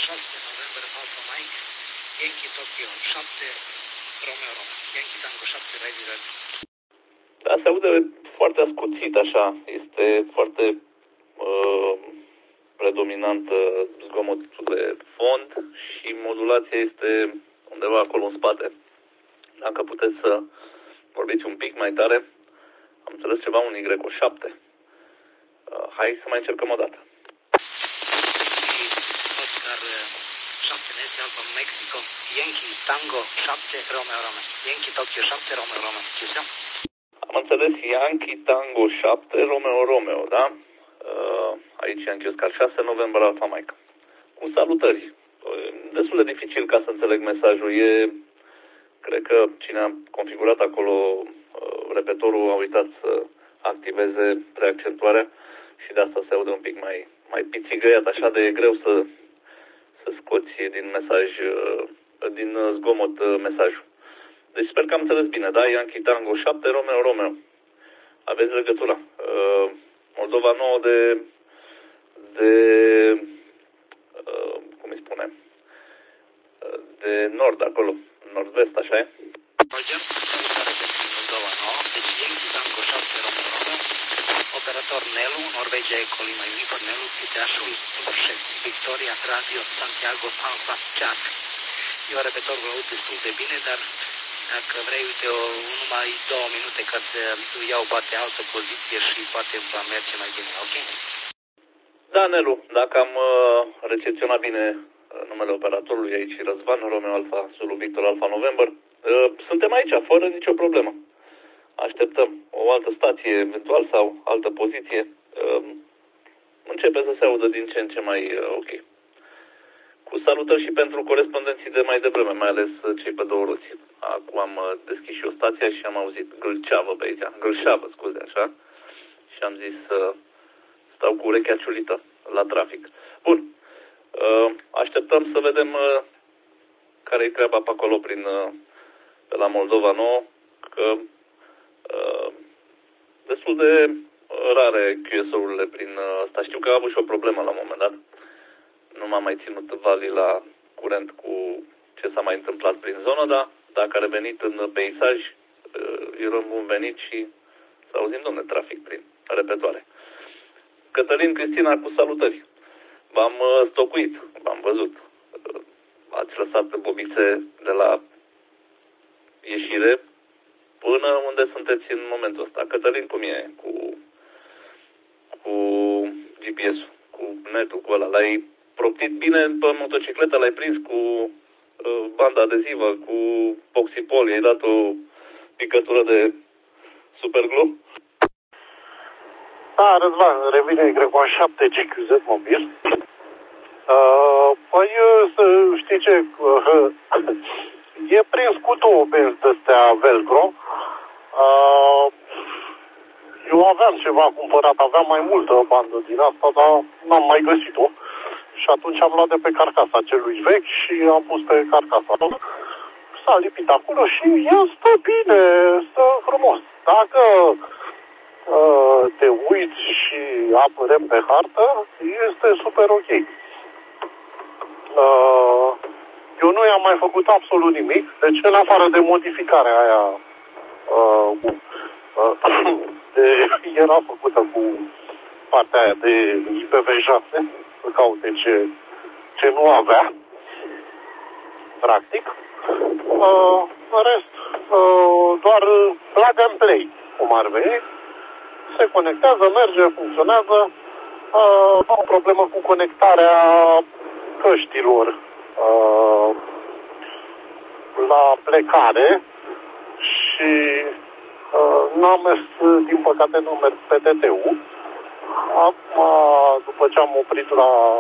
6 noiembrie Alfa Mike, Yankee Tokyo 7 Romeo Romeo, Yankee Tango 7 Ready Ready. Da, se aude foarte ascuțit așa, este foarte predominant zgomotul de fond și modulația este undeva acolo în spate. Dacă puteți să vorbiți un pic mai tare, am înțeles ceva un Y7. Hai să mai încercăm o dată. Oscar 7 Nancy Alfa Mexico, Yankee Tango 7 Romeo Romeo, Yankee Tokyo 7 Romeo Romeo. Chiusa? Am înțeles Yankee Tango 7 Romeo Romeo, da? Aici Yankee Oscar 6 November Alfa Mike. Cu salutări. Destul de dificil ca să înțeleg mesajul. Cred că cine a configurat acolo repetorul a uitat să activeze preaccentuarea și de asta se aude un pic mai pițigăiat, așa de e greu să scoți din mesaj, din zgomot mesajul. Deci sper că am înțeles bine, da? Yankee Tango 7 Romeo Romeo. Aveți legătura. Moldova nouă de cum îi spune? De nord acolo, nord-vest, așa e? Roger, salutare pentru Moldova nouă, deci Yankee Tango 7 Romeo Romeo, operator Nelu, Norvegia Eco Lima Unifor Nelu, Piteașul, Șef, Victoria, Radio, Santiago, Alfa, Jack. Eu repetorul l-aud destul de bine, dar dacă vrei, uite, numai 2 minute ca să iau poate altă poziție și poate va merge mai bine, ok? Da, Nelu, dacă am recepționat bine numele operatorului aici, Răzvan, Romeo Alfa, Zulu Victor Alfa November, suntem aici, fără nicio problemă. Așteptăm o altă stație, eventual, sau altă poziție. Începe să se audă din ce în ce mai ok. Cu salutări și pentru corespondenții de mai devreme, mai ales cei pe două roți. Acum am deschis și o stație și am auzit Gâlceavă pe aici, Gâlșeavă, scuze, așa. Și am zis să stau cu urechea ciulită la trafic. Bun. Așteptăm să vedem care e treaba pe acolo pe la Moldova nouă, că destul de rare QSO-urile prin asta. Știu că a avut și o problemă la un moment dat. Nu m-am mai ținut valii la curent cu ce s-a mai întâmplat prin zonă, dar dacă a revenit în peisaj, îi răm bun venit și să auzim, domne, trafic prin repetoare. Cătălin Cristina, cu salutări. V-am stocuit, v-am văzut. Ați lăsat bobițe de la ieșire până unde sunteți în momentul ăsta. Cătălin, cum e cu GPS-ul, cu netul, cu ăla? L-ai proptit bine pe motocicletă, l-ai prins cu banda adezivă, cu Poxipol, i-ai dat o picătură de superglue? Da, Răzvan, revine Y7 GQZ mobil. Păi, să știi ce, e prins cu 2 benzi de-astea Velcro. Eu aveam ceva cumpărat, aveam mai multă bandă din asta, dar n-am mai găsit-o. Și atunci am luat de pe carcasa celui vechi și am pus pe carcasa. S-a lipit acolo și el stă bine, stă frumos. Dacă te uiți și apărăm pe hartă, este super ok. Eu nu i-am mai făcut absolut nimic, deci în afară de modificarea aia era făcută cu partea aia de IPv6, să caute ce nu avea, practic. În rest, doar plug and play, cum ar veni. Se conectează, merge, funcționează. Am o problemă cu conectarea căștilor la plecare și n-am mers, din păcate nu mers pe TT-ul. Acum, după ce am oprit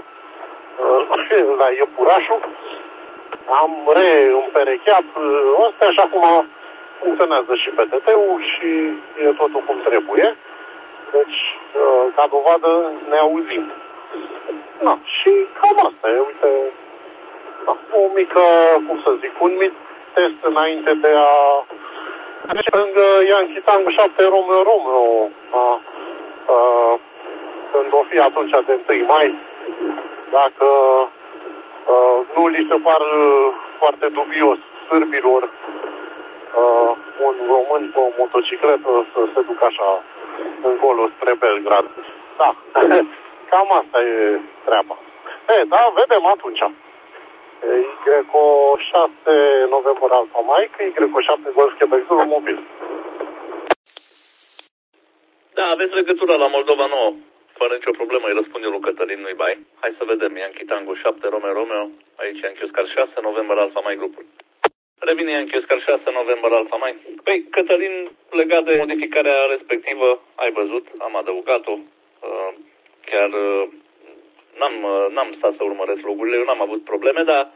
la iepurașul, am reîmperecheat astea și acum funcționează și pe TT-ul și e totul cum trebuie. Deci, ca dovadă, ne auzim. Na, și cam asta e, uite, o mică, cum să zic, un mic test înainte de a lângă Yankee Tango 7 Romeo Romeo, când o fi atunci de 1 mai, dacă Nu li se par foarte dubios sârbilor un român pe o motocicletă să se ducă așa încolo spre Belgrad. Da, cam asta e treaba. Da, vedem atunci. Y6 November Alpha Mike, Y7 Golf Quebec Zulu mobil. Da, aveți legătura la Moldova Nouă. Fără nicio problemă, îi răspunde lui Cătălin, nu-i bai. Hai să vedem, Yankee Tango 7 Romeo, aici Yankee Oscar 6 November Alpha Mike grupul. Revine Yankee Oscar 6 November Alpha Mike. Păi, Cătălin, legat de modificarea respectivă, ai văzut, am adăugat-o. Chiar n-am stat să urmăresc logurile, eu n-am avut probleme, dar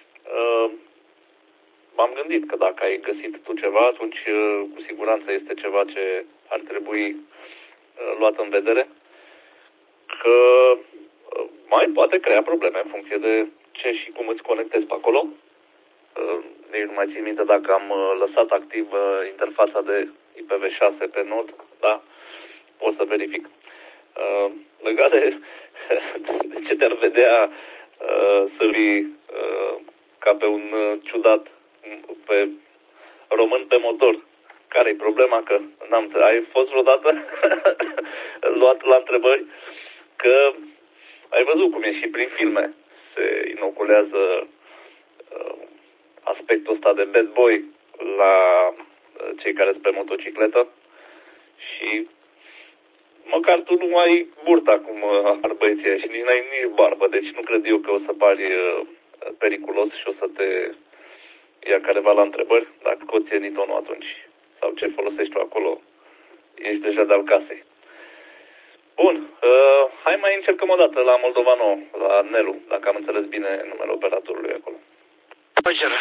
m-am gândit că dacă ai găsit tu ceva, atunci cu siguranță este ceva ce ar trebui luat în vedere, că mai poate crea probleme în funcție de ce și cum îți conectezi pe acolo. Nici nu mai țin minte dacă am lăsat activ interfața de IPv6 pe nod, da, pot să verific. Legat de ce te-ar vedea sârbii ca pe un ciudat pe român pe motor. Care-i problema? Că ai fost vreodată luat la întrebări? Că ai văzut cum e și prin filme. Se inoculează aspectul ăsta de bad boy la cei care sunt pe motocicletă și măcar tu nu ai burta cum ar băieții și nici n-ai nici barbă, deci nu cred eu că o să pari periculos și o să te ia careva la întrebări, dacă scoți enitonul atunci sau ce folosești tu acolo, ești deja de-al casei. Bun, hai mai încercăm o dată la Moldova Nouă, la Nelu, dacă am înțeles bine numele operatorului acolo. Roger.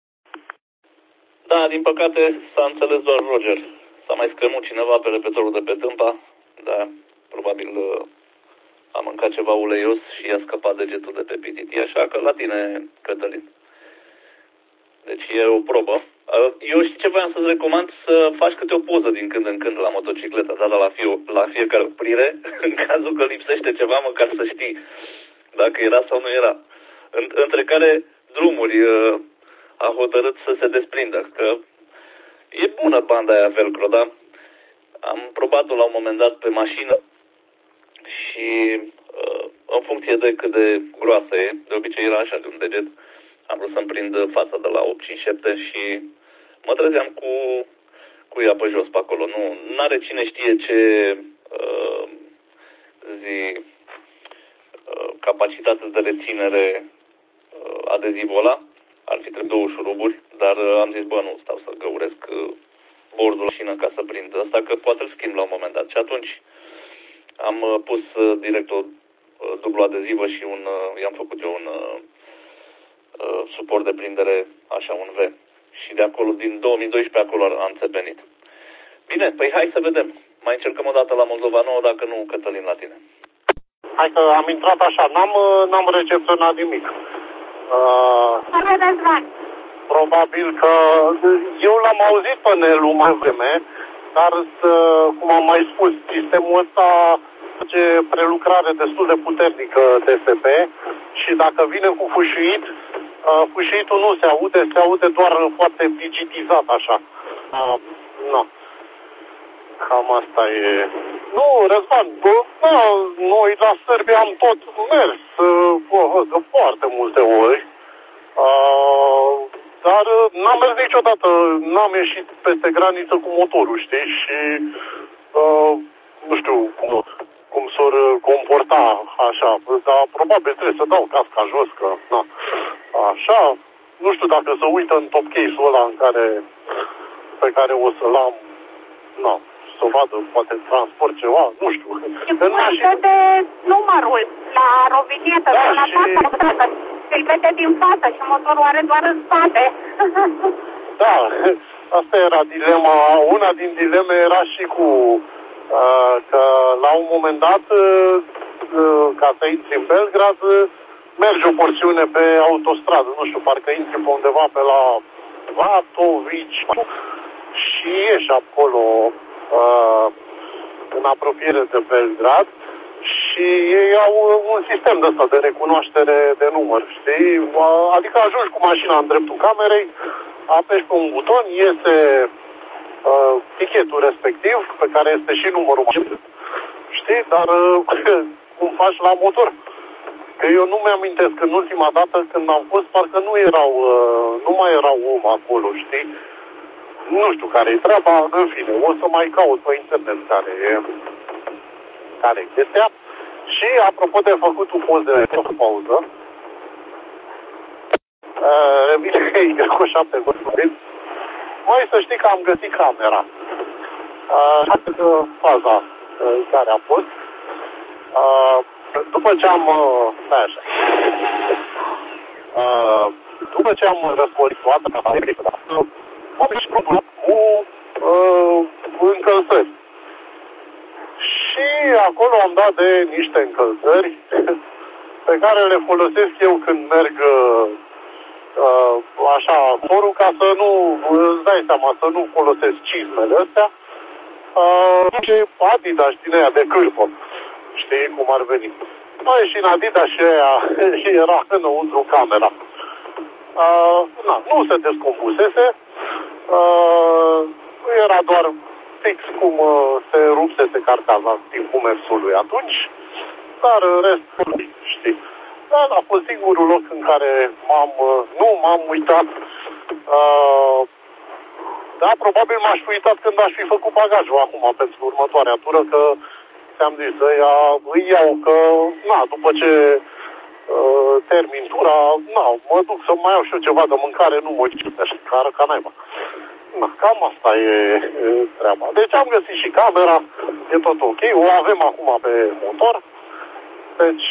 Da, din păcate s-a înțeles doar Roger. S-a mai scremut cineva pe repetorul de pe Tâmpa, dar probabil a mâncat ceva uleios și i-a scăpat degetul de pe PTT, așa că la tine, Cătălin. Deci e o probă. Eu știu ce voiam să-ți recomand, să faci câte o poză din când în când la motocicletă, dar la fiecare oprire, în cazul că lipsește ceva, măcar să știi dacă era sau nu era. Între care drumuri a hotărât să se desprindă, că e bună banda aia Velcro, da? Am probat-o la un moment dat pe mașină și în funcție de cât de groasă e, de obicei era așa de un deget, am vrut să-mi prind fața de la 857 și mă trezeam cu ea pe jos pe acolo. Nu are cine știe ce capacitate de reținere adezivul ăla. Ar fi trebuit 2 șuruburi, dar am zis, bă, nu stau să găuresc bordul mașină ca să prind asta, că poate îl schimb la un moment dat. Și atunci am pus direct o dublu adezivă și i-am făcut eu un suport de prindere, așa, un V. Și de acolo, din 2012, acolo am înțepenit. Bine, păi hai să vedem. Mai încercăm o dată la Moldova Nouă, dacă nu, Cătălin, la tine. Hai că am intrat așa, n-am recepționat nimic. Probabil că eu l-am auzit pe Nelu mai vreme, dar, cum am mai spus, sistemul ăsta face prelucrare destul de puternică DSP și dacă vine cu fâșuit, fâșuitul nu se aude doar foarte digitizat așa. Nu. Cam asta e. Nu, Răzvan, noi la Serbia am tot mers de foarte multe ori. Dar n-am mers niciodată, n-am ieșit peste graniță cu motorul, știi? Și nu știu cum s-or comporta așa, dar probabil trebuie să dau casca jos, că na. Așa, nu știu dacă se uită în top case-ul ăla pe care o să-l am, na, să vadă, poate transport ceva, nu știu. Și cum de numărul la rovinietă, da, la fața, îl vede din față și motorul are doar în spate. Da, asta era dilema, una din dileme era și cu că la un moment dat, ca să intri în Belgrad, merge o porțiune pe autostradă, nu știu, parcă intri pe undeva pe la Vatovici și ieși acolo în apropiere de Belgrad Și ei au un sistem de ăsta de recunoaștere de număr, știi? Adică ajungi cu mașina în dreptul camerei, apeși pe un buton, iese tichetul respectiv, pe care este și numărul mașinii, știi? Dar cum faci la motor? Că eu nu mi-amintesc, în ultima dată când am fost, parcă nu mai erau om acolo, știi? Nu știu care e treaba, în fine, o să mai caut pe internet care e chestia. Și apropo de făcut un post de pauză, revine cu 7 vorbiți. Mai să știi că am găsit camera. Faza care a fost. După ce am după ce am răsforit toată am și grupul cu încălțări. Și acolo am dat de niște încălțări pe care le folosesc eu când merg așa, forul, ca să nu, îți dai seama, să nu folosesc cizmele astea. Și Adidas din aia de cârpă, știi cum ar veni. Mai și în Adidas și aia era înăuntru camera. Nu se descompusese, era doar fix cum se rupsese carcaza în timpul mersului atunci, dar în rest, știi. Dar a fost singurul loc în care m-am uitat. Da, probabil m-aș fi uitat când aș fi făcut bagajul acum pentru următoarea tură, că ți-am zis, îi iau că, după ce termin tura, mă duc să mai iau și eu ceva de mâncare, nu mă uit așa, ca naiba. Cam asta e treaba. Deci am găsit și camera, e tot ok, o avem acum pe motor, deci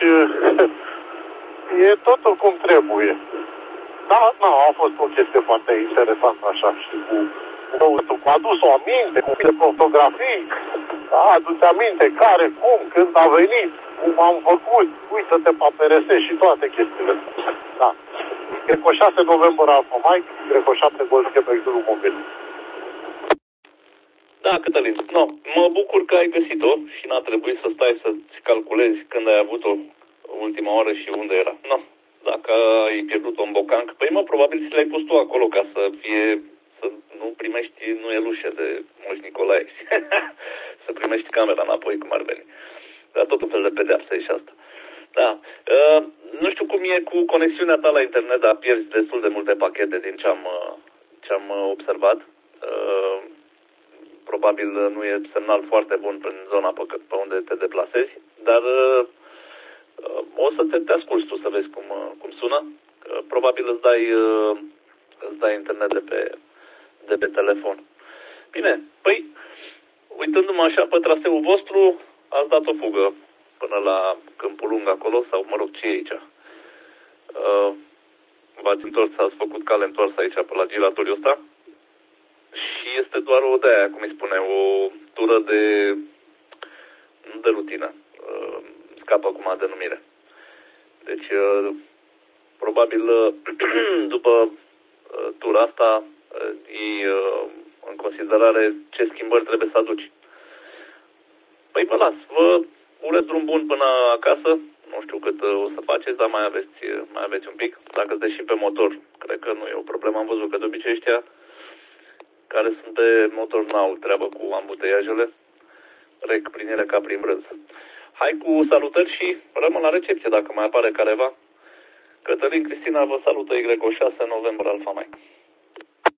e totul cum trebuie. Da, a fost o chestie foarte interesantă așa și cu adus-o aminte, cu fotografii, adu-ți aminte care, cum, când a venit, cum am făcut, uită-te pe PRS și toate chestiile. Da. Greco 6 November Alfa Mike, Greco 7 Golf Quebec Zulu Mobil. Da, Cătălin, mă bucur că ai găsit-o și n-a trebuit să stai să-ți calculezi când ai avut-o ultima oară și unde era. Dacă ai pierdut-o în bocanc, probabil ți l-ai pus tu acolo ca să nu primești nuielușe de Moș Nicolae. Să primești camera înapoi, cum ar veni. Dar tot un fel de pedeapsă e și asta. Da. Nu știu cum e cu conexiunea ta la internet, dar pierzi destul de multe pachete din ce am observat. Probabil nu e semnal foarte bun prin zona pe unde te deplasezi, dar o să te asculți tu să vezi cum sună. Probabil îți dai internet de pe telefon. Bine, uitându-mă așa pe traseul vostru, ați dat o fugă până la Câmpul Lung acolo, sau ce e aici? V-ați întors, ați făcut cale întors aici pe la giratoriul ăsta și este doar o de-aia, cum îi spune, o tură nu de rutină, scapă acum denumire. Deci, probabil, după tura asta, iei în considerare ce schimbări trebuie să aduci. Vă las, vă urez drum bun până acasă. Nu știu cât o să faceți, dar mai aveți un pic. Dacă sunteți și pe motor, cred că nu e o problemă. Am văzut că de obicei ăștia care sunt pe motor n-au treabă cu ambuteiajele. Rec prin ele ca prin brânz. Hai cu salutări și rămân la recepție dacă mai apare careva. Cătălin Cristina vă salută, Greco 6 November Alfa Mike.